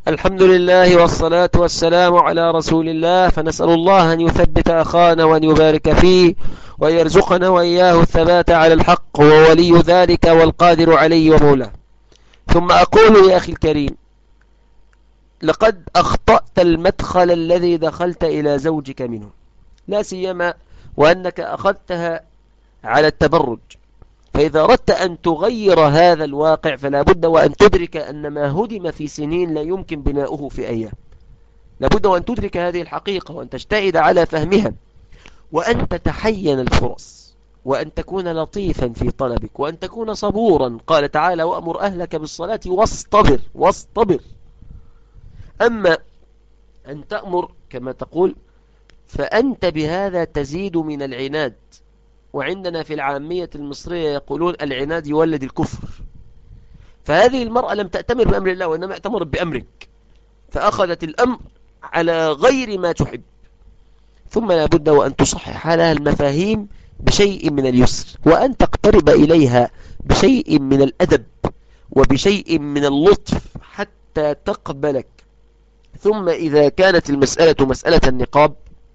الحمد لله والصلاة والسلام على رسول الله، فنسأل الله أن يثبت أخانا وأن يبارك فيه ويرزقنا وإياه الثبات على الحق، وولي ذلك والقادر عليه ومولاه. ثم أقول يا أخي الكريم، لقد أخطأت المدخل الذي دخلت إلى زوجك منه، لا سيما وأنك أخذتها على التبرج. فإذا أردت أن تغير هذا الواقع فلا بد وأن تدرك أن ما هدم في سنين لا يمكن بناؤه في أيام. لا بد وأن تدرك هذه الحقيقة وأن تجتهد على فهمها، وأن تتحين الفرص، وأن تكون لطيفا في طلبك، وأن تكون صبورا. قال تعالى: وأمر أهلك بالصلاة واصطبر. أما أن تأمر كما تقول فأنت بهذا تزيد من العناد. وعندنا في العامية المصرية يقولون: العناد يولد الكفر. فهذه المرأة لم تأتمر بأمر الله، وإنما اعتمرت بأمرك، فأخذت الأمر على غير ما تحب. ثم لا بد وأن تصحح لها المفاهيم بشيء من اليسر، وأن تقترب إليها بشيء من الأدب وبشيء من اللطف حتى تقبلك. ثم إذا كانت المسألة مسألة النقاب،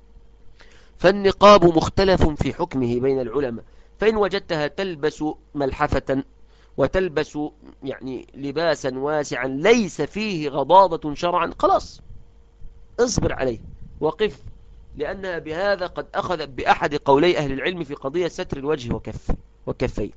فالنقاب مختلف في حكمه بين العلماء. فإن وجدتها تلبس ملحفة وتلبس يعني لباسا واسعا ليس فيه غضاضة شرعا، خلاص اصبر عليه وقف، لأنها بهذا قد أخذت بأحد قولي أهل العلم في قضية ستر الوجه وكفين.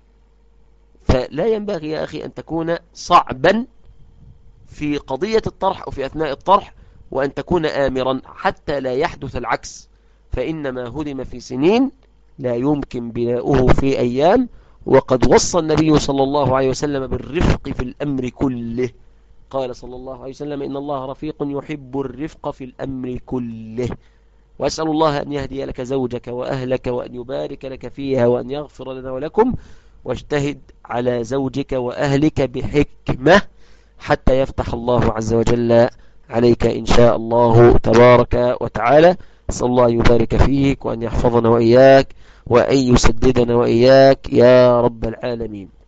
فلا ينبغي يا أخي أن تكون صعبا في قضية الطرح أو في أثناء الطرح، وأن تكون آمرا حتى لا يحدث العكس. فإنما هدم في سنين لا يمكن بناؤه في أيام. وقد وصى النبي صلى الله عليه وسلم بالرفق في الأمر كله. قال صلى الله عليه وسلم: إن الله رفيق يحب الرفق في الأمر كله. وأسأل الله أن يهدي لك زوجك وأهلك، وأن يبارك لك فيها، وأن يغفر لنا ولكم. واجتهد على زوجك وأهلك بحكمة حتى يفتح الله عز وجل عليك إن شاء الله تبارك وتعالى. أسأل الله يبارك فيك، وأن يحفظنا وإياك، وأن يسددنا وإياك يا رب العالمين.